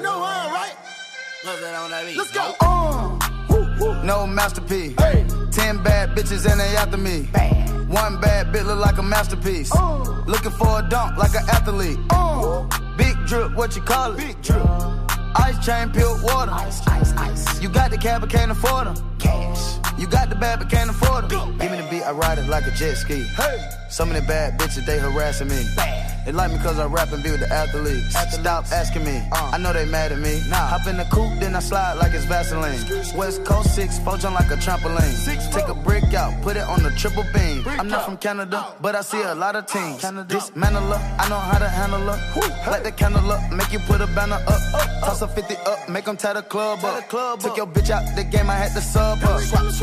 know why, right? What's that on that beat? Let's go. No masterpiece. 10 bad bitches and they after me. One bad bitch look like a masterpiece. Looking for a dunk like an athlete. Big drip, what you call it? Big drip. Ice chain, pure water. Ice. You got the cab, but can't afford them. Cash. You got the bad, but can't afford them. Give me the beat, I ride it like a jet ski. Hey. Some of the bad bitches, they harassing me. They like me cause I rap and be with the athletes. Stop asking me, I know they mad at me. Hop in the coupe, then I slide like it's Vaseline. West Coast 6, jump like a trampoline. Take a brick out, put it on the triple beam. I'm not from Canada, but I see a lot of teams. Dismantle her, I know how to handle her. Light the candle up, make you put a banner up. Toss a 50 up, make them tie the club up. Took your bitch out the game, I had to sub her.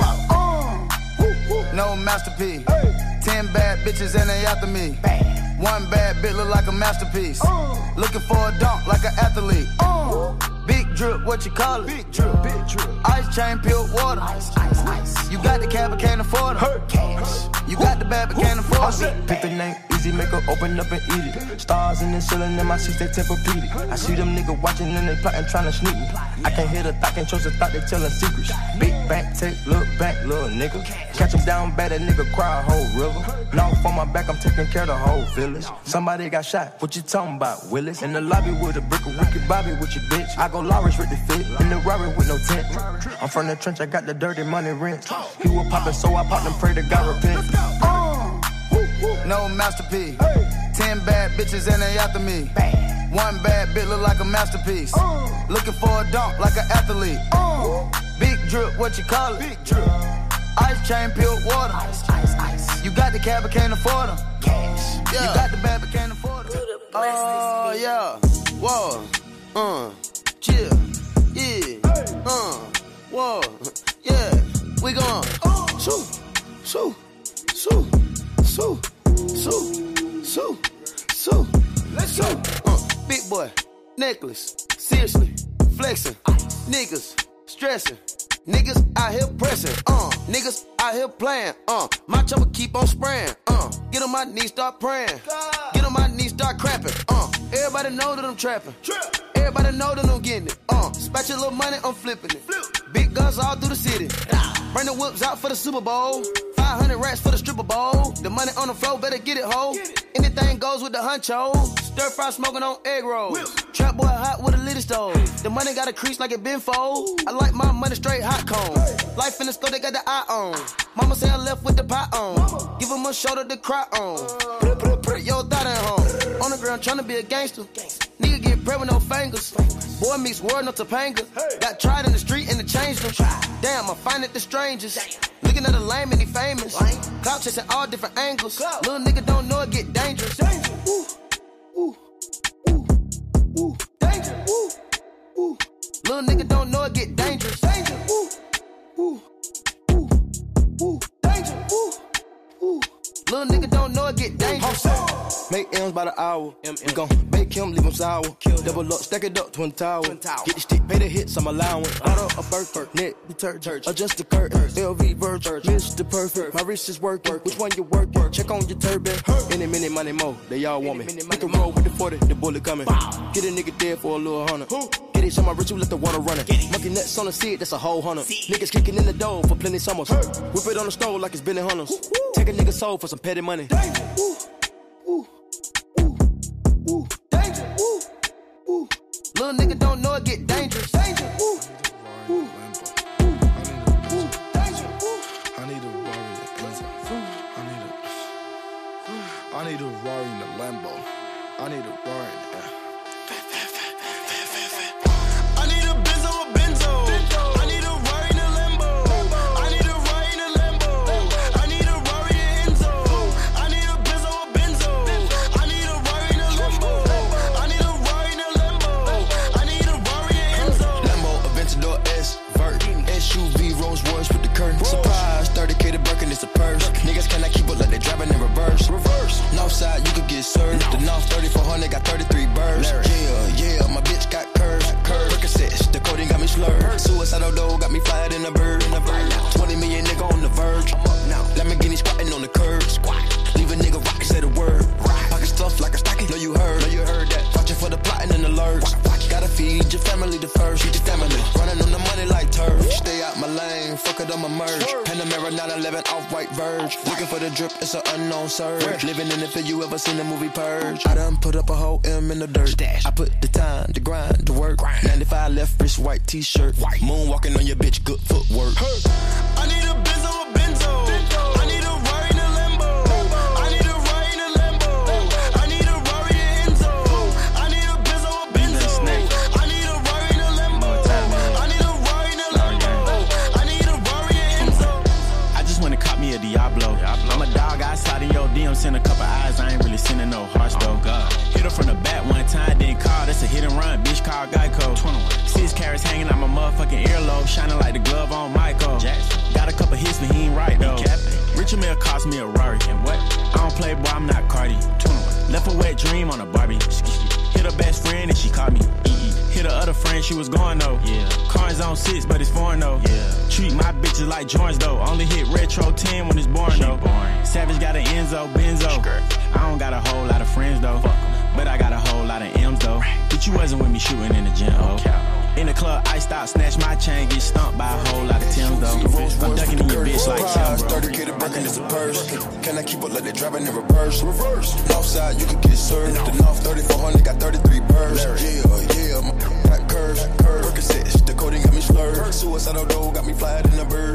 No masterpiece. 10 bad bitches and they after me. One bad bitch look like a masterpiece. Looking for a dunk like an athlete. Big drip, what you call it? Big drip. Big drip. Ice chain, pure water. Ice. You got the cab, but can't afford it. Cash. You got the bad, but can't afford it. Pick the name easy, make her open up and eat it. Stars in the ceiling in my seats, they Tempur-Pedic. I see them niggas watching and they plotting, trying to sneak me. I can't hear the thought, can't trust the thought, they telling secrets. Big bank, take, look back, little nigga. Catch him down bad, that nigga cry a whole river. Now on my back, I'm taking care of the whole village. Somebody got shot, what you talking about, Willis? In the lobby with a brick of wicked Bobby with your bitch. I go Lawrence with the fit, in the Rari with no tent. I'm from the trench, I got the dirty money rent. He was poppin', so I popped and pray to God repent. No masterpiece. 10 bad bitches and they after me. One bad bitch look like a masterpiece. Looking for a dunk like an athlete. Big drip, what you call it? Big drip. Ice chain, pure water. Ice. You got the cab, but can't afford them. Cash. Yeah. You got the bad, but can't afford them. Oh, yeah. Whoa. Chill. Yeah. Whoa. Yeah. We gone. Shoo. Shoo. Shoo. Shoo. Shoo. Shoo. Shoo. Let's go. Big boy. Necklace. Seriously. Flexing. Niggas. Stressing. Niggas out here pressing, niggas out here playing, my chopper keep on spraying, get on my knees, start praying, get on my knees, start crapping, everybody know that I'm trapping, everybody know that I'm getting it, spatch your little money, I'm flipping it, big guns all through the city, bring the whips out for the Super Bowl, 500 racks for the stripper bowl, the money on the floor, better get it, ho, anything goes with the huncho, stir fry smoking on egg rolls, trap boy hot with a little stove, the money got a crease like it been fold, I like my money straight hot cone, life in the store, they got the eye on, mama say I left with the pot on, give him a shoulder to cry on, put your thought at home, on the ground tryna be a gangster, nigga get bread with no fingers, boy meets world no Topanga, got tried in the street and it changed them, damn I find it the strangest, looking at a lame and he famous, clout chasing all different angles, little nigga don't know it get dangerous, ooh, ooh, ooh, ooh, danger, ooh, ooh, little nigga don't know it get dangerous, danger, ooh, ooh, ooh, ooh, danger, ooh, ooh, little nigga don't know it get dangerous. Make M's by the hour. We gon' bake him, leave him sour. Double up, stack it up, twin tower. Get the stick, pay the hits, I'm allowing. Auto, a burger, net, detergent. Adjust the curtain, LV Virgin, Mr. Perfect. My wrist is working. Which one you working? Check on your turban. Any minute, money more. They all want me. Make a roll with the 40, the bullet coming. Get a nigga dead for a little $100. Get it, so my rich, you let the water run it. Monkey nuts on the seat, that's a whole $100. Niggas kicking in the door for plenty summers. Whip it on the stove like it's been in hunters. Take a nigga soul for some petty money. Ooh, ooh, ooh, ooh, danger, ooh, ooh, little nigga don't know it get dangerous, danger, ooh, ooh, ooh, ooh, danger, ooh. I need a Rari in the I need a Rari in the Lambo. I need a Rari in the I need a Benzo, a Benzo. I need a Rari in a Lambo. I need a Rari in a Lambo. I need a Rari in Enzo. I need a Benzo, a Benzo. I need a Rari in a Lambo. I need a Rari in a Lambo. I need a Rari in Enzo. Lambo, Aventador S, Vert, SUV, Rolls Royce with the curtain. Surprise, 30K to Birkin, it's a purse. Niggas cannot keep up like they driving in reverse. Northside, you could get served. The North 3400 got 33 birds. Yeah, my bitch got curves. Percocets, the coding got me slurred. Suicidal dough got me fired in a bird. 20 million nigga on the verge. Lamborghini squatting on the curb. Leave a nigga rock, say the word. Pocket stuff like a stocking. Know you heard that. Watching for the plotting and alerts. Got a feed your family the first. Feed your family. Running on the money like turf. Stay out my lane, fuck it, I'ma merge. Panamera 911 off-white verge. Looking for the drip, it's an unknown surge. Living in the field, you ever seen the movie Purge? I done put up a whole M in the dirt. I put the time, the grind, the work. 95 left wrist, white t-shirt. Moonwalking on your bitch, good footwork. I need a Benzo, a Benzo. I need a Rari in a Lambo. I need a Rari in a Lambo. I need a Rari in Enzo. I need a Benzo, a Benzo. I need a Rari in a Lambo. I need a Rari in a Lambo. I need a Rari in Enzo. I just wanna cop me a Diablo. I'm a dog, I slide in your DM, send a couple eyes. I ain't really sending no hearts though. Hit her from the back one time, didn't call. That's a hit and run, bitch, call Geico. 6 carats hanging out my motherfucking earlobe, shining like the glove on Michael. Got a couple hits, but he ain't right though. Richard Mille cost me a Rari. And what? I don't play, boy, I'm not Cardi. Left a wet dream on a Barbie. Hit her best friend and she caught me. Hit her other friend, she was going though. Car's on 6, but it's foreign though. Treat my bitches like joints though. Only hit retro 10 when it's boring though. Savage got an Enzo, Benzo. I don't got a whole lot of friends though. But I got a whole lot of M's though. But you wasn't with me shooting in the gym, oh. In the club, I stop, snatch my chain, get stumped by a whole lot of Tim's though. I'm ducking in your bitch like Kim, bro. 30K to Birkin is a purse. Can I keep up like they driving in reverse? North side, you can get served. The North 3400 got 33 birds. Yeah, my got curves. Percocets, the coding got me slurred. Suicidal dough got me flying in the bird.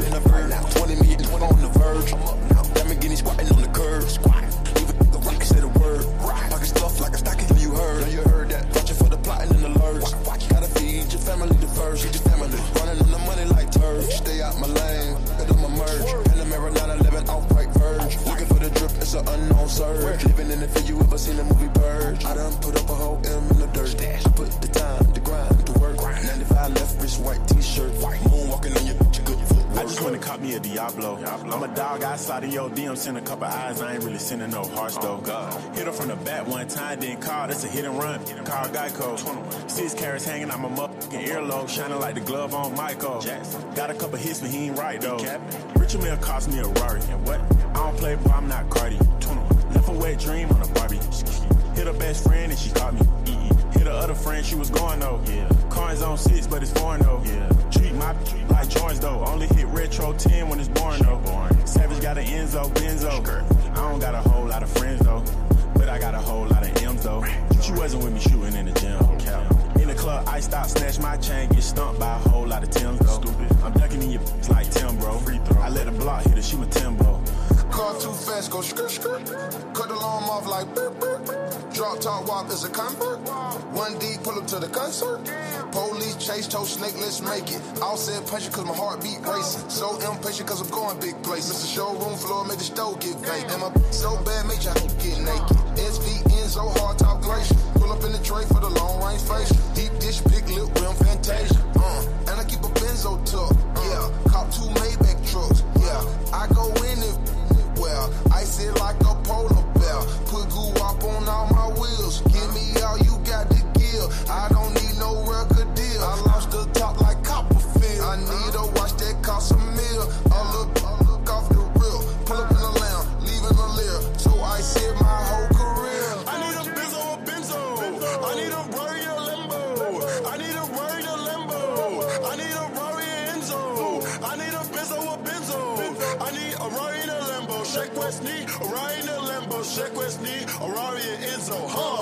20 million on the verge. Lamborghini squatting on the curb. Even the rock said a word. Pocket stuff like a stocking, you heard. You heard that. Watching for the plotting and the lurch. Gotta feed your family the first. Feed your family. Running on the money like turf. Stay out my lane. Get on my merge. Panamera 911 off-white verge. Looking for the drip, it's an unknown surge. Living in the field, you ever seen the movie Purge? I done put up a whole M in the dirt. I put the time, the grind, the work. 95 left wrist, white t-shirt. Moonwalking on your bitch, good footwork. I just wanna cop me a Diablo. I'm a dog, I slide in your DM, send a couple eyes. I ain't really sending no hearts though. Hit her from the back one time, didn't call. That's a hit and run. Call Geico. 6 carats hanging out my motherfucking earlobe, shining like the glove on Michael. Got a couple hits, but he ain't right though. Richard Mille cost me a Rari. And what? I don't play, boy, I'm not Cardi. Left a wet dream on a Barbie. Hit her best friend and she caught me. Hit her other friend, she was going though. Car's on 6, but it's foreign though. Treat my like joints though. Only hit retro 10 when it's boring though. Savage got an Enzo, Benzo. I don't got a whole lot of friends though. But I got a whole lot of M's though. She wasn't with me shooting in the gym. In the club, I stop, snatch my chain, get stumped by a whole lot of Tim's though. I'm ducking in your bitch like Tim, bro. I let a block hit her, she my Timbo. Car too fast, go skirt, skirt. Cut the alarm off like burp, burp. Drop top wop is a convert. 1D, pull up to the concert. Police chase, toe snake, let's make it. All said pressure cause my heartbeat racing. So impatient cause I'm going big places. Mr. Showroom floor, make the stove get vacant. And my so bad, make y'all get naked. SV Enzo, hard top glacier. Pull up in the tray for the long range facial. Deep dish, big lip, rim fantasia. And I keep a Benzo tuck. Yeah, cop 2 Maybach trucks. Yeah, I go in it. Well, I sit like a polar bear. Put goo up on all my wheels. Give me all you got to give. I don't need no record deal. I lost the top like Copperfield. I need to watch that cost a meal. I look off the reel. Pull up in the lamb, leaving a leer. So I said my whole career. I need a Benzo, a Benzo. I need a Rari in a Lambo. I need a Rari in a Lambo. I need a Rari in Enzo. I need a Benzo, a Benzo. I need a Rari in a Lambo. Shake West knee, a Rari in a Lambo. Shake West knee, a Rari in Enzo.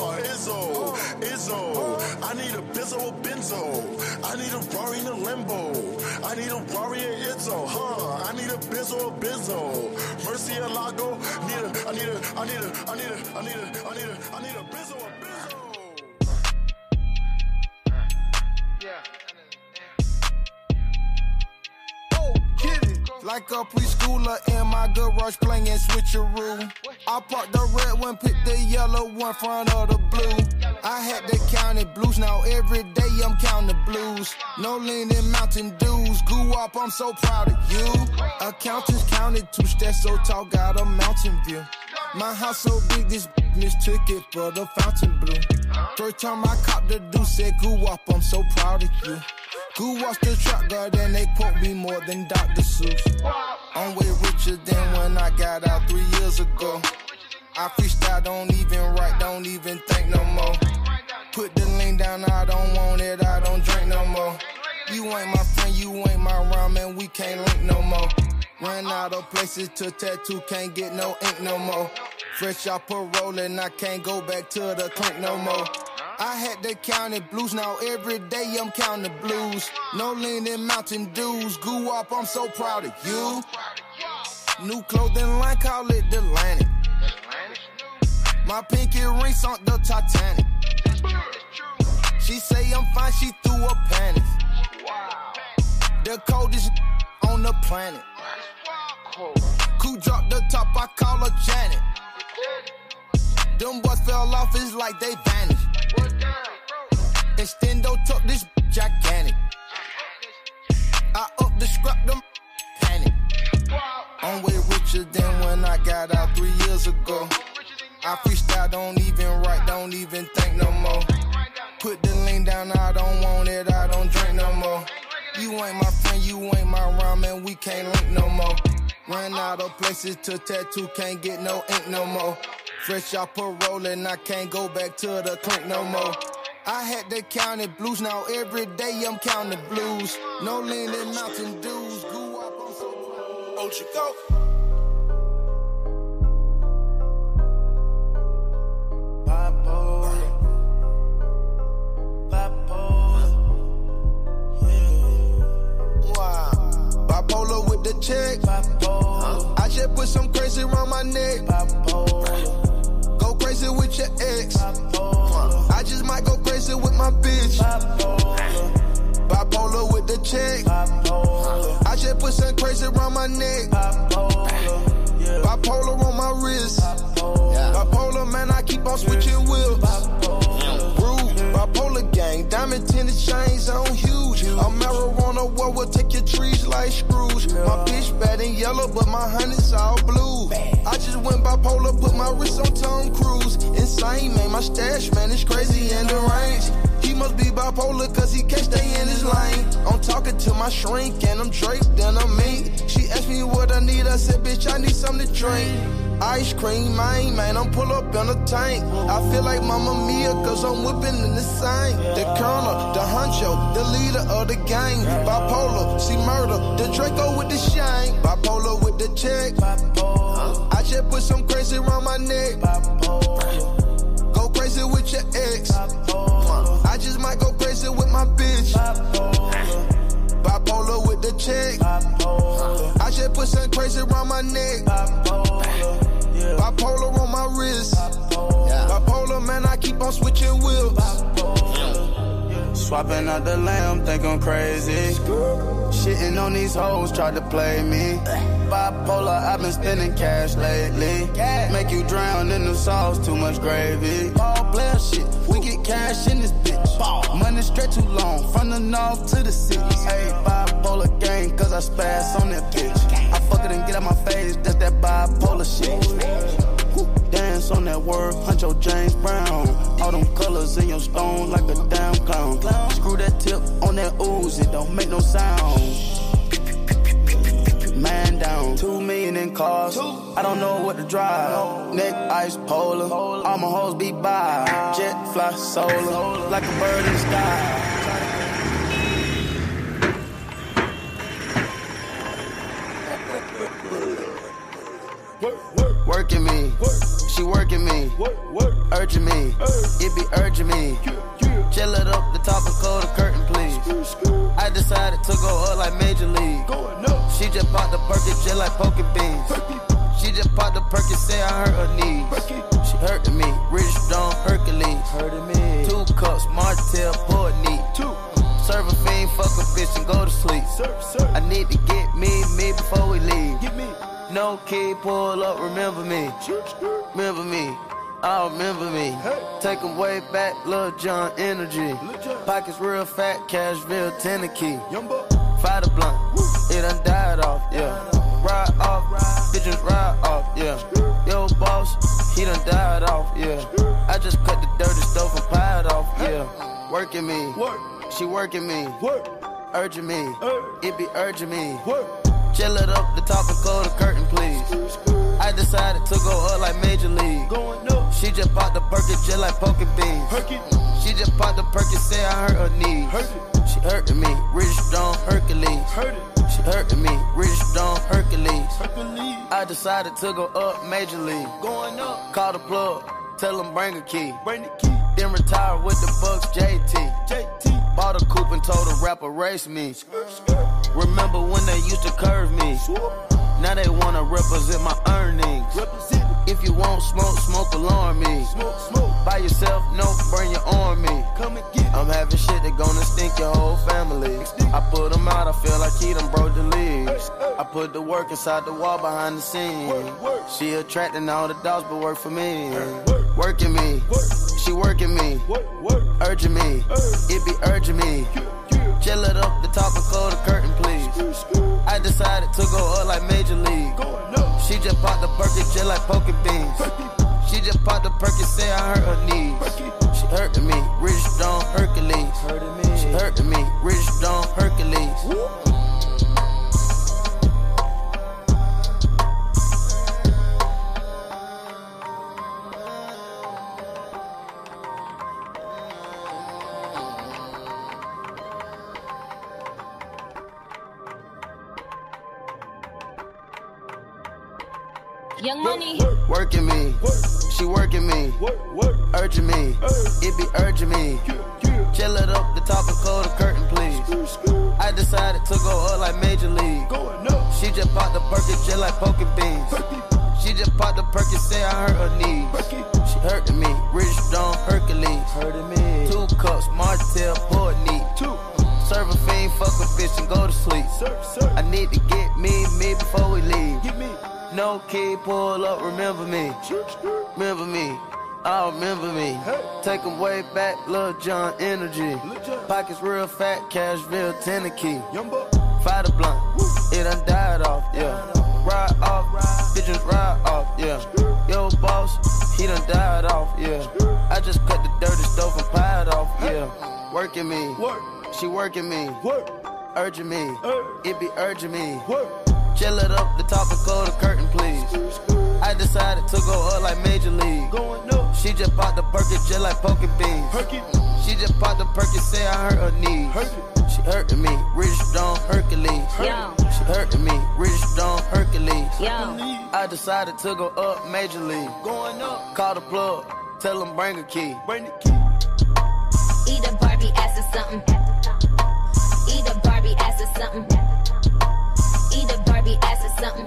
Izzo. I need a Benzo, a Benzo. I need a Rari in a Lambo. I need a Rari in Enzo. I need a Benzo, a Benzo. Mercy and Lago. I need a Benzo, a Benzo. Like a preschooler in my garage playing switcheroo. I parked the red one, picked the yellow one front of the blue. I had to count it blues, now every day I'm counting blues. No leaning Mountain Dews, goo up, I'm so proud of you. Accountants counted 2 steps so tall, got a mountain view. My house so big, this mistook it for the fountain blue. First time I copped the deuce, said goo up, I'm so proud of you. Who watched the truck guard and they quote me more than Dr. Seuss. I'm way richer than when I got out 3 years ago. I freestyle, don't even write, don't even think no more. Put the lean down, I don't want it, I don't drink no more. You ain't my friend, you ain't my rhyme, and we can't link no more. Ran out of places to tattoo, can't get no ink no more. Fresh out parole and I can't go back to the clink no more. I had to count it blues, now every day I'm counting the blues. No lean in Mountain Dews, goo up, I'm so proud of you. New clothing line, call it the Atlantic. My pinky ring sunk the Titanic. She say I'm fine, she threw a panic. The coldest on the planet. Cool dropped the top, I call her Janet. Them boys fell off, it's like they vanished. Extendo took this gigantic. I up the scrap, them panic. I'm way richer than when I got out 3 years ago. I freestyle, don't even write, don't even think no more. Put the lean down, I don't want it, I don't drink no more. You ain't my friend, you ain't my rhyme, and we can't link no more. Ran out of places to tattoo, can't get no ink no more. Fresh out parole and I can't go back to the clink no more. I had to count it blues, now every day I'm counting the blues. No lean in Mountain Dews, goo up, I'm so proud. Oh, you go. Bipolar with the check. Bipolar. I just put some crazy around my neck. Bipolar. Go crazy with your ex. Bipolar. I just might go crazy with my bitch. Bipolar, bipolar with the check. Bipolar. I just put some crazy around my neck. Bipolar, yeah. Bipolar on my wrist. Bipolar, bipolar man, I keep on switching wheels. Rude, bipolar gang, diamond tinted chains on huge. A marijuana war will take your trees like screws. My bitch bad and yellow, but my honey's all blue. I just went bipolar, put my wrist on Tom Cruise. Insane, man, my stash, man, it's crazy in the range. He must be bipolar, cause he can't stay in his lane. I'm talking to my shrink, and I'm draped in a mink. She asked me what I need, I said, bitch, I need something to drink. Ice cream, man, I'm pull up in a tank. I feel like Mamma Mia, cause I'm whipping in the same. The colonel, the honcho, the leader of the gang. Bipolar, see murder, the Draco with the shine. Bipolar with the check. I just put some crazy around my neck. Go crazy with your ex. I just might go crazy with my bitch. Bipolar with the check. I just put some crazy around my neck. Bipolar on my wrist. Bipolar, man, I keep on switching wheels. Swapping out the lamb, think I'm crazy. Shitting on these hoes, tried to play me. Bipolar, I've been spending cash lately. Make you drown in the sauce, too much gravy. Ball player shit, we get cash in this bitch. Money straight too long, from the north to the city. Hey, bipolar gang, cause I spaz on that bitch. I fuck it and get out my face, that's that bipolar shit. Dance on that word, Huncho James Brown. All them colors in your stone like a damn clown. Screw that tip on that ooze, it don't make no sound. Man down, 2 million in cars. I don't know what to drive. Neck ice polar, all my hoes be by. Jet fly solar, like a bird in the sky. Working me, she working me, urging me, it be urging me. Chill it up the top and close the curtain, please. I decided to go up like Major League. She just popped the Perky just like poking beans. She just popped the Perky, say I hurt her knees. She hurting me, Rich Stone Hercules. 2 cups, Martell, pour it neat. Serve a fiend, fuck a bitch and go to sleep. I need to get me before we leave. No kid, pull up, remember me. Remember me, oh, remember me. Take them way back, Lil Jon energy. Pockets real fat, Cashville, Tennessee. Fight a blunt, it done died off, yeah. Ride off, bitches ride off, yeah. Yo, boss, he done died off, yeah. I just cut the dirty stuff and piled off, yeah. Working me, she working me, urging me, it be urging me. Chill it up the top and close the curtain, please. I decided to to go up like Major League. Going up. She just popped the Perky just like poking beans. She just popped the Perky, say I hurt her knees. She hurting me, rich strong Hercules. She hurting me, rich strong Hercules. I decided to go up Major League. Going up. Call the plug, tell them bring a key. Bring the key. Then retire with the Bucks JT. JT. Bought a coupe and told a rapper race me. Remember when they used to curve me? Now they wanna represent my earnings. If you want smoke, smoke alarm me. By yourself, no, bring your arm me. Come and get it. I'm having shit that gonna stink your whole family. I put them out, I feel like he done broke the leaves. I put the work inside the wall behind the scenes. She attracting all the dogs but work for me. Working me, she working me, urging me, it be urging me. Chill it up the top and close the curtain, please. I decided to go up like Major League. She just popped the Perky just like poking beans. She just popped the Perky, say I hurt her knees. She hurting me, rich strong Hercules. She hurting me, rich strong Hercules. Young Money. Working me, she working me, urging me, it be urging me. Chill it up the top and close the curtain, please. I decided to go up like Major League. She just popped the Perky just like poking beans. She just popped the Perky, say I hurt her knees. She hurting me, rich strong Hercules. 2 cups, Martell, pour it neat. Serve a fiend, fuck a bitch and go to sleep. I need to get me before we leave. No kid, pull up, remember me. Remember me, oh, remember me. Take 'em way back, Lil Jon energy. Pockets real fat, cash real Tennessee. Fight a blunt, it done died off, yeah. Ride off, bitches ride off, yeah. Yo boss, he done died off, yeah. I just cut the dirty stove and pie it off, yeah. Working me, she working me, urging me, it be urging me. Chill it up the top and close the curtain, please. I decided to go up like Major League. She just popped the Perky just like poking beans. She just popped the Perky, say I hurt her knees. She hurting me, rich strong Hercules. She hurting me, rich strong Hercules. I decided to go up Major League. Call the plug, tell them bring a key. Eat a Barbie ass or something. Eat a Barbie ass or something. Eat a Barbie ass or something.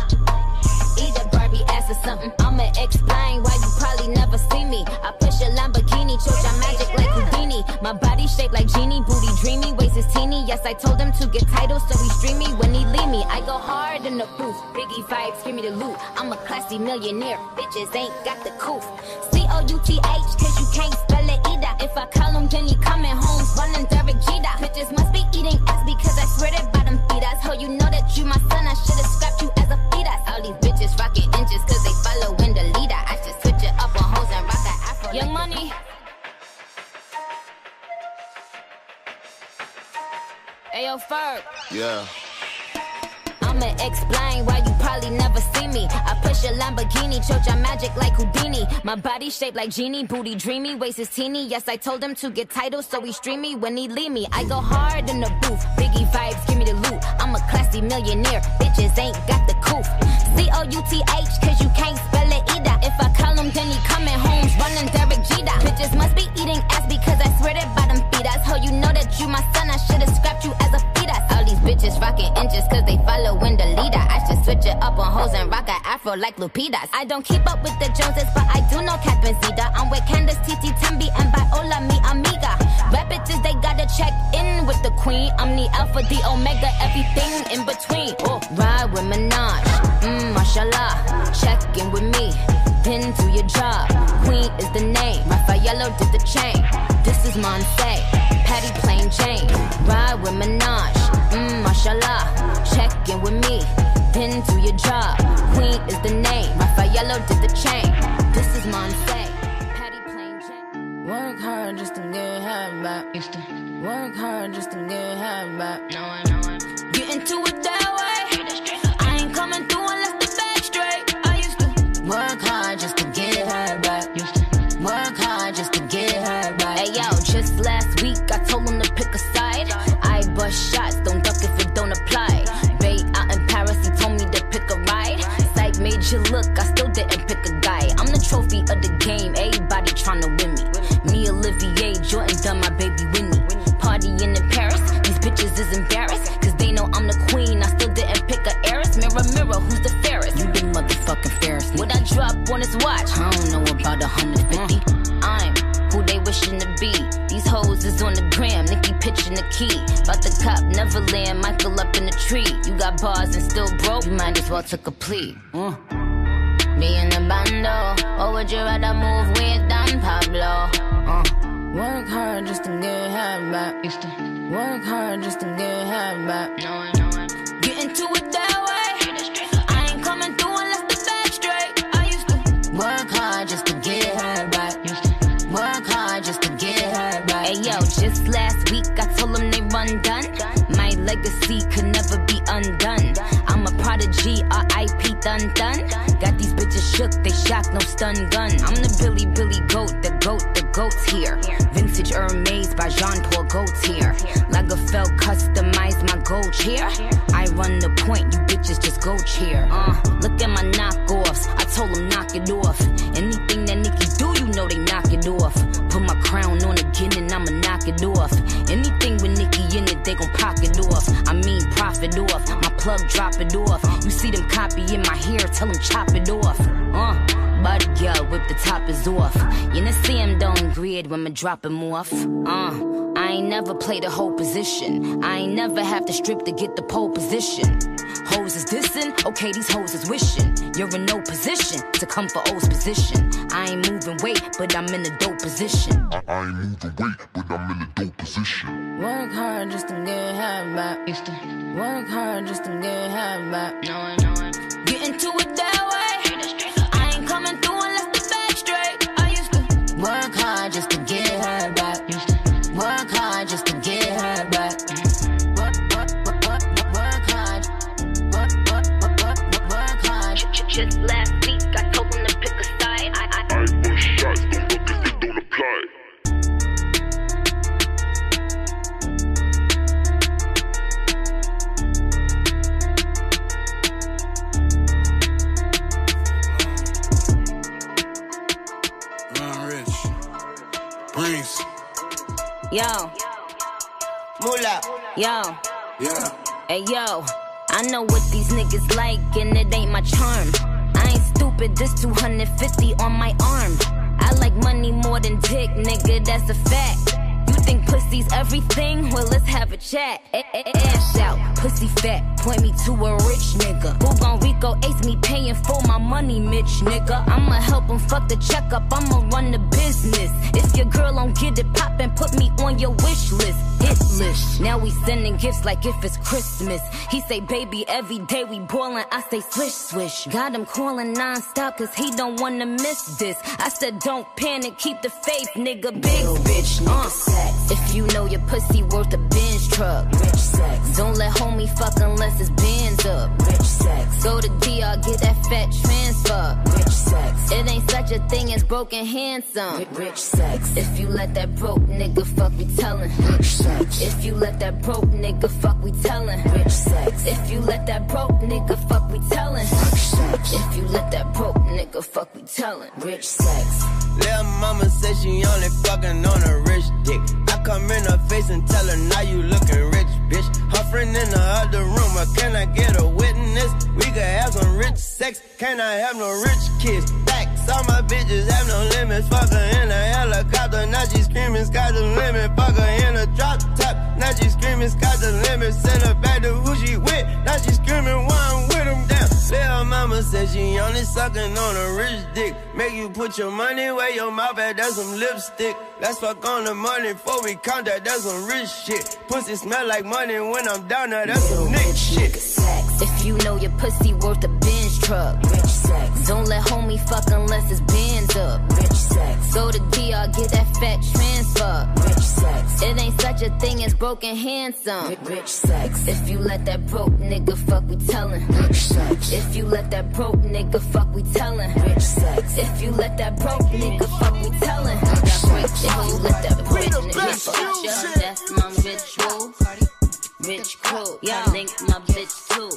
Eat a Barbie ass or something. I'ma explain why you probably never see me. I push a Lamborghini, choke your magic like Houdini. My body shaped like genie, booty dreamy, waist is teeny. Yes, I told him to get titles, so he stream me when he leave me. I go hard in the booth, Biggie vibes, give me the loot. I'm a classy millionaire, bitches ain't got the coof. C-O-U-T-H, cause you can't spell it either. If I call him, then he coming home, running Derek Jeter. Bitches must be eating ass because I swear that bottom feed us. Ho, you know that you my son, I should've scrapped you as a fetus. All these bitches rocking inches cause they following the leader. I should switch it up on hoes and rock that afro. Young Money. Ayo, Ferg. Yeah. I'ma explain why you probably never see me. I push a Lamborghini, choke your magic like Houdini. My body shaped like genie, booty dreamy, waist is teeny. Yes, I told him to get titles, so he stream me when he leave me. I go hard in the booth, Biggie vibes, give me the loot. I'm a classy millionaire, bitches ain't got the coof. C-O-U-T-H, cause you can't spell it either. If I call him, then he coming home, running Derek Jeter. Bitches must be eating ass because I swear that bottom feed us. Ho, you know that you my son, I should've scrapped you as a fetus. All these bitches rocking inches cause they following the leader. I should switch it up on hoes and rock an afro like Lupitas. I don't keep up with the Joneses, but I do know Catherine Zeta. I'm with Candace, Titi, Tembi, and Viola, mi amiga. Rap bitches, they gotta check in with the queen. I'm the alpha, the omega, everything in between. Oh, ride with Minaj, mashallah. Check in with me, then do your job. Queen is the name, Raffaello did the chain. This is Monse, Patty plain Jane. Ride with Minaj, mashallah. Check in with me, then do your job. Queen is the name, Raffaello did the chain. This is Monse, Patty plain Jane. Work hard just to get half back. Work hard just to get half back. Get into it that way. I ain't coming through unless the bag straight. I used to at your look, I still didn't pick a guy. I'm the trophy of the game, everybody tryna win me. Me, Olivier, Jordan done my baby Winnie. Partying in Paris, these bitches is embarrassed, cause they know I'm the queen, I still didn't pick a heiress. Mirror, mirror, who's the fairest? You the motherfucking fairest. What I drop on his watch? I don't know about 150. I'm who they wishing to be. These hoes is on the gram, Nicki pitching the key. About the cop, Neverland, Michael up in the tree. You got bars and still broke, you might as well took a plea. Be in the bando, or would you rather move with Don Pablo? Work hard just to get half back. Work hard just to get half back. Get into it that way. I ain't coming through unless the bag straight. I used to work hard just to get half back. Work hard just to get her back. Hey yo, just last week I told them they run done. My legacy could never be undone. I'm a prodigy, R.I.P. dun dun. Got these bitches shook, they shocked, no stun gun. I'm the Billy goat, the goat's here. Vintage Hermes by Jean-Paul Gaultier. Lagerfeld customized my gold chair. I run the point, you bitches just go cheer. Look at my knockoffs, I told them knock it off. Anything that Nicki do, you know they knock it off. Put my crown on again and I'ma knock it off. Anything with Nicki in it, they gon' pocket off. I mean profit off, my plug drop it off. You see them copying my hair, tell them chop it off. Body girl, whip the top is off. You know see him don't grid when me drop him off. I ain't never played a whole position. I ain't never have to strip to get the pole position. Hoes is dissing, okay, these hoes is wishing. You're in no position to come for O's position. I ain't moving weight, but I'm in a dope position. I ain't moving weight, but I'm in a dope position. Work hard just to get half back. Work hard just to get half back. Get into it that way. I ain't coming through unless the bag straight. I used to work hard just to get her back. Work hard just to get her back. Work hard. Work hard. Just last week I told them to pick a side. I push shots, don't look if it don't apply. Rich. Breeze. Yo. Moolah. Yo. Yeah. Hey yo. I know what these niggas like and it ain't my charm. I ain't stupid, this 250 on my arm. I like money more than dick, nigga, that's a fact. You think pussy's everything? Well, let's have a chat. Ass out, pussy fat, point me to a rich nigga. Who gon' Rico ace me paying for my money, Mitch, nigga? I'ma help him fuck the checkup, I'ma run the business. If your girl don't get it poppin', put me on your wish list. Hit list. Now we sending gifts like if it's Christmas. He say, baby, every day we ballin', I say swish, swish. Got him calling non-stop cause he don't wanna miss this. I said, don't panic, keep the faith, nigga. Big bitch, If you know your pussy worth a Benz truck. Rich sex. Don't let homie fuck unless it's bands up. Rich sex. Go to DR, get that fat transfer. Rich sex. It ain't such a thing as broken handsome. Rich sex. If you let that broke nigga fuck, we tellin'. Rich sex. If you let that broke nigga fuck, we tellin'. Rich sex. If you let that broke nigga fuck, we tellin'. Rich sex. If you let that broke nigga fuck, we tellin'. Rich sex. Little mama said she only fucking on a rich dick. I come in her face and tell her, now you looking rich, bitch. Her friend in the other room, but can I get a witness? We could have some rich sex, can I have no rich kids? Facts, all my bitches have no limits. Fuck her in a helicopter, now she screaming, sky's the limit. Fuck her in a drop top, now she screaming, sky's the limit. Send her back to who she with, now she screaming, why I'm with him down. Little mama said she only sucking on a rich dick. Make you put your money where your mouth at, that's some lipstick. Let's fuck on the money before we count that, that's some rich shit. Pussy smell like money when I'm down there, that's some Nick shit. If you know your pussy worth a Benz truck. Rich sex. Don't let homie fuck unless it's bands up. Rich sex. Go to DR, get that fat transfer. Rich sex. It ain't such a thing as broken handsome. Rich sex. If you let that broke nigga fuck, we tellin'. Rich sex. If you let that broke nigga fuck, we tellin'. Rich sex. If you let that broke nigga fuck, we tellin'. If you let that broke nigga fuck, that's my ritual. Rich crew, link my bitch too.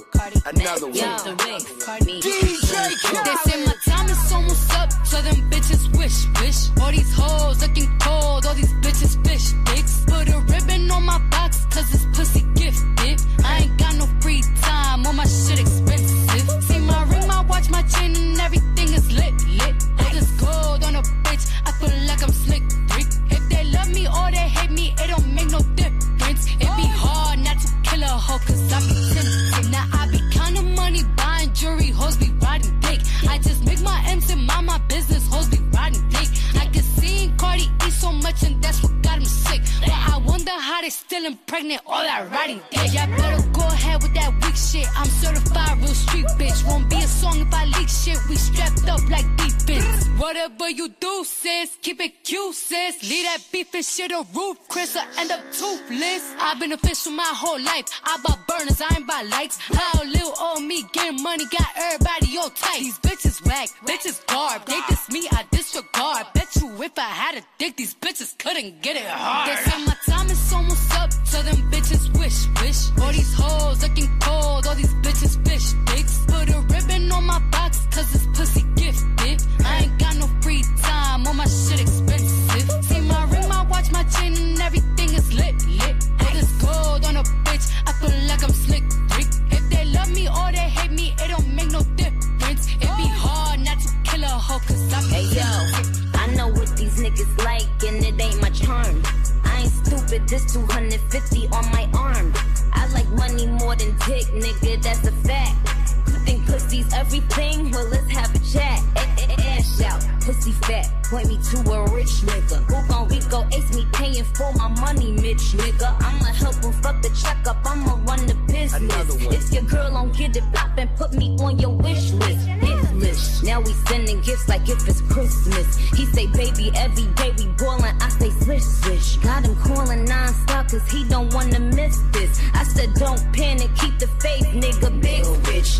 Another one. Yo, the Rick, Cardi. DJ Khaled. They say my time is almost up, so them bitches wish. All these hoes looking cold, all these bitches fish dicks. Put a ribbon on my box, cause this pussy gifted. I ain't got no free time, all my shit expensive. See my ring, my watch, my chain, and everything is lit. All this gold on a bitch, I feel like I'm slick. If they love me or they hate me, it don't make no difference. It be hard not to kill a hoe, cause I be tempted. Now I be counting money, buying jewelry, hoes be riding dick. I just make my M's and mind my business, hoes be riding dick. I can see Cardi eat so much and that's what got him sick. But I wonder how they still impregnate all that riding dick. Y'all better go ahead with that weak shit. I'm certified real street bitch. Won't be a song if I leak shit. We strapped up like defense. Whatever you do, sis, keep it cute, sis. Leave that beef and shit on roof, Chris, I end up toothless. I've been official my whole life. I bought burners, I ain't buy lights. How little old me getting money got everybody all tight. These bitches whack, bitches garb. They diss me, I disregard. Bet you if I had a dick, these bitches couldn't get it hard. They say my time is almost up, so them bitches wish. All these hoes looking cold, all these bitches fish dicks. Put a ribbon on my box, cause this pussy gifted. I ain't got no free time, all my shit expensive. See my ring, my watch, my chain, and everything is lit. All this gold on a bitch, I feel like I'm slick. If they love me or they hate me, it don't make no difference. It be hard not to kill a hoe, cause I'm Hey yo, I know what these niggas like, and it ain't my charm. I ain't stupid, this 250 on my arm. I like money more than dick, nigga, that's a fact. You think pussy's everything? Well, let's have a chat. Ash out, pussy fat, point me to a rich nigga. Who gon' Rico ace me paying for my money, Mitch nigga? I'ma help him fuck the checkup, I'ma run the business. If your girl don't get it poppin', put me on your wish list. Hit list. Now we sending gifts like if it's Christmas. He say, baby, every day we ballin', I say swish. Got him calling non-stop cause he don't wanna miss this. I said don't panic, keep the faith, nigga, big bitch.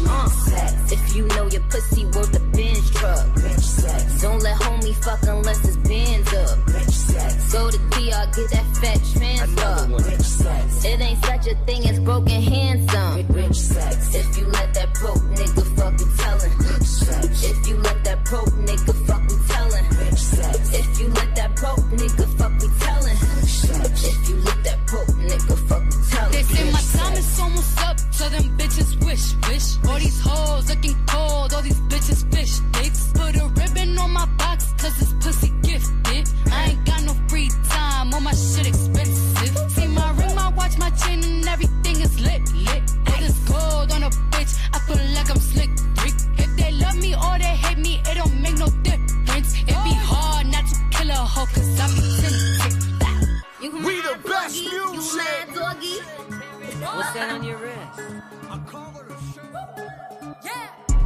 If you know your pussy worth a Benz truck, don't let homie fuck unless it's bands up. Go to DR, get that fat transfer. It ain't such a thing as broken handsome. If you let that broke nigga fucking tellin'. If you let that broke nigga fucking tellin'. If you let that broke nigga fucking tellin'. If you let that broke nigga fucking tellin'. They say my time is almost up, so them bitches wish. All these hoes looking cold, all these bitches fish dicks. Put a ribbon on my box, cause this pussy gifted. I ain't got no free time, all my shit expensive. See my ring, my watch, my chain, and everything is lit. All this gold on a bitch, I feel like I'm slick. If they love me or they hate me, it don't make no difference. It be hard not to kill a hoe, cause I be tempted. We the best music. You mad, doggy? What's that on your wrist? Yeah.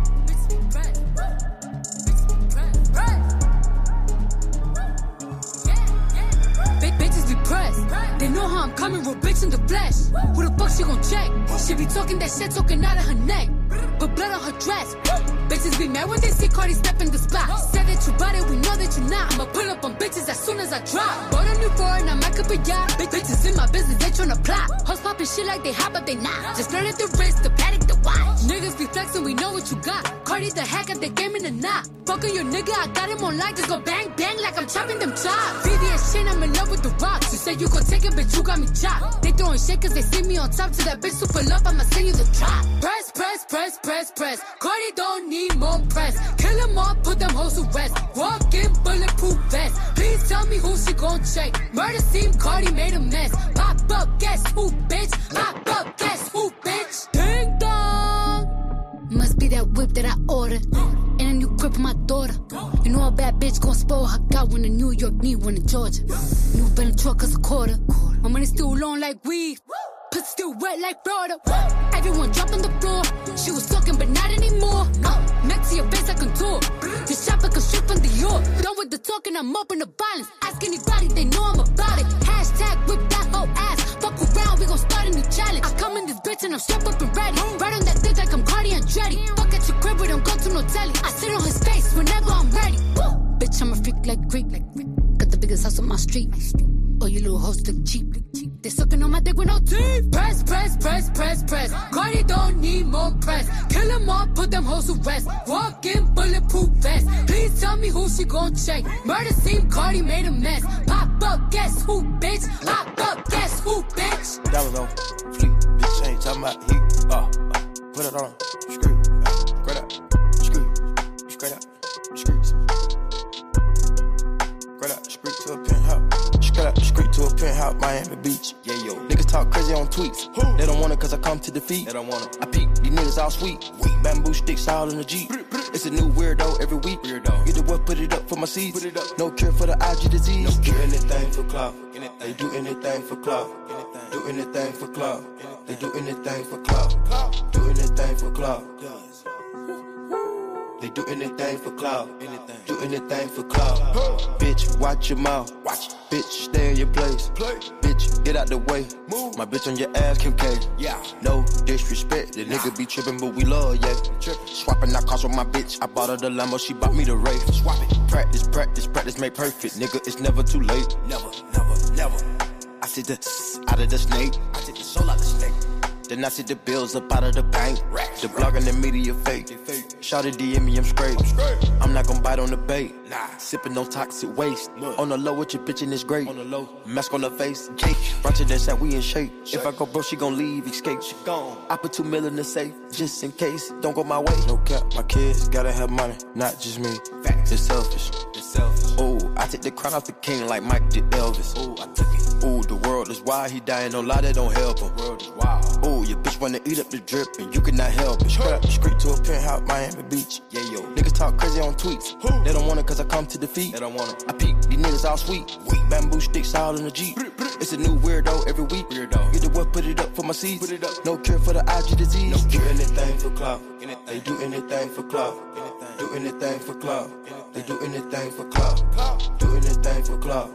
Bitches be pressed. They know how I'm coming, real bitch in the flesh. Who the fuck she gon' check? She be talking that shit, talking out of her neck. But blood on her dress. Bitches be mad when they see Cardi step in the spot. Said that you bought it, we know that you not. I'ma pull up on bitches as soon as I drop. Bought a new foreign, I might up a yacht. Bitches in my business, they tryna plot. Hoes poppin' shit like they hot, but they not. Just learn at the wrist, the paddock, the watch. Niggas be flexin', we know what you got. Cardi the hack at the game in the knot. Fuckin' your nigga, I got him on light. Just go bang, bang like I'm chopping them chops. VVS chain, I'm in love with the rocks. You say you gon' take it, bitch, you got me chopped. They throwin' shit cause they see me on top. To that bitch super love, I'ma send you the drop. Press, press, press, press, press. Cardi don't need more press. Kill them all, put them hoes to rest. Walk in bulletproof vest. Please tell me who she gon' check. Murder scene, Cardi made a mess. Pop up, guess who, bitch? Pop up, guess who, bitch? Ding dong. Must be that whip that I ordered. And a new crib for my daughter. You know a bad bitch gon' spoil her. Got one in New York, need one in Georgia. New Bentley truck is a quarter. My money still long like weed. Pussy still wet like Florida. Everyone drop on the floor. She was talking, but not anymore. Next to your face, I contour. You shop like a strip from Dior. Done with the talking, I'm up in the violence. Ask anybody, they know I'm about it. Hashtag whip that whole ass. Fuck around, we gon' start a new challenge. I come in this bitch and I'm strapped up and ready. Right on that dick like I'm Cardi Andretti. Fuck at your crib, we don't go to no telly. I sit on his face whenever I'm ready. Bitch, I'm a freak like Greek. Got the biggest house on my street. Oh, you little hoes look cheap. They sucking on my dick with no teeth. Press, press, press, press, press. Cardi money, don't need more press. Kill them all, put them hoes to rest. Walk in bulletproof vest. Please tell me who she gon' check. Murder scene, Cardi made a mess. Pop up, guess who, bitch? Pop up, guess who, bitch? Dollars on fleek, bitch ain't talking about heat. Put it on, screw, straight up, screw, straight up, screws. Straight up, street to a penthouse. Straight up, street to a penthouse, Miami Beach. Yeah, yo. Niggas talk crazy on tweets. They don't want it cause I come to defeat. They don't want it. I peek, these niggas all sweet. Bamboo sticks all in the Jeep. It's a new weirdo every week. Get the what, put it up for my seeds. No cure for the IG disease. Do anything for clout. They do anything for clout. Do anything for clout. They do anything for clout. Do anything for clout. They do anything for clout. Do anything for clout. Bitch, watch your mouth. Bitch, stay in your place. Bitch, get out the way. My bitch on your ass, Kim K. Yeah. No disrespect. The nigga be tripping, but we love, yeah. Swapping out cars with my bitch. I bought her the Lambo, she bought me the Wraith. Swap it. Practice, practice, practice, make perfect. Nigga, it's never too late. Never, never, never. I see the out of the snake. I take the soul out of the snake. Then I see the bills up out of the bank. The blog and the media fake. Shout it, DM me, I'm straight. I'm not gon' bite on the bait. Sippin' no toxic waste. On the low with your bitch and it's great. Mask on the face. Jake. Brunch that shit, we in shape. If I go broke, she gon' leave, escape. She gone. I put $2 million in the safe. Just in case, don't go my way. No cap, my kids gotta have money. Not just me. It's selfish. Ooh, I take the crown off the king like Mike did Elvis. Ooh, I took it. Ooh, the world is wild, he dying, no lie, that don't help him. World is wild. Ooh, your bitch wanna eat up the drip and you cannot help it. Straight up the street to a penthouse, Miami Beach. Yeah, yo. Niggas talk crazy on tweets. They don't want it cause I come to defeat. They don't want it. I peek, these niggas all sweet. Bamboo sticks all in the Jeep. It's a new weirdo every week. Get the what, put it up for my seeds. No cure for the IG disease. Do anything for clout. They do anything for clout. Do anything for clout. They do anything for clout. Do anything for clout.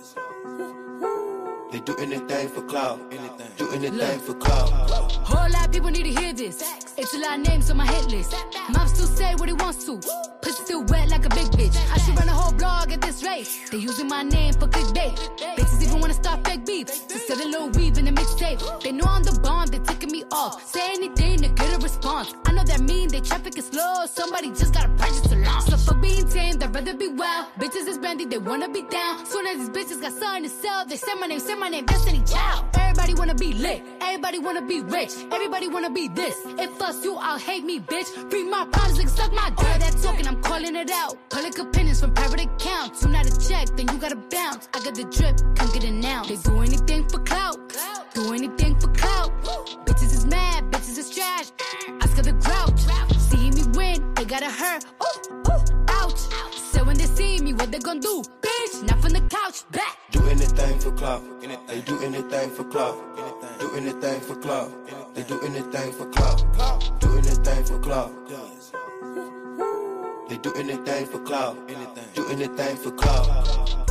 They do anything for clout. Do anything for clout. Whole lot of people need to hear this. It's a lot of names on my hit list. Mom still say what he wants to. Pussy still wet like a big bitch. I should run a whole blog at this rate. They using my name for clickbait. Bitches even wanna start fake beef. To sell a little weave in the mixtape. They know I'm the bomb, they ticking me off. Say anything to get a response. I know that mean they traffic is slow. Somebody just gotta purchase to launch. So fuck being tame, they'd rather be wild. Bitches is brandy, they wanna be down. Soon as these bitches got something to sell, they say my name, Destiny Child. Everybody wanna be lit, everybody wanna be rich, everybody wanna be this. If us you, I'll hate me, bitch. Free my problems, like suck my dick. All that talking, I'm calling it out. Public opinions from private accounts. You not a check, then you gotta bounce. I got the drip, come get it now. They do anything for clout, do anything for clout. Bitches is mad, bitches is trash. Ask her the grouch. See me win, they gotta hurt. Ooh, ooh, ouch. So when they see me, what they gon' do? Bitch, not from the couch, back. Do anything for clout. They do anything for clout. Do anything for clout. They do anything for clout. Do anything for clout. They do anything for clout. Do anything for clout.